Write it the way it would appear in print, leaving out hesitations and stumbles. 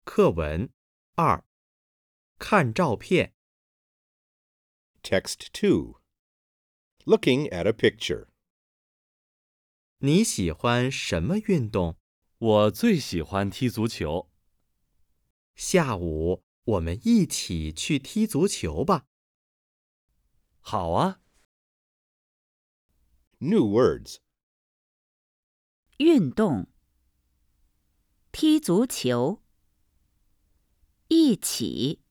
课文2，看照片。 Text 2. Looking at a picture. 你喜欢什么运动？ 我最喜欢踢足球。 下午我们一起去踢足球吧。 好啊。 New words. 运动，踢足球，一起。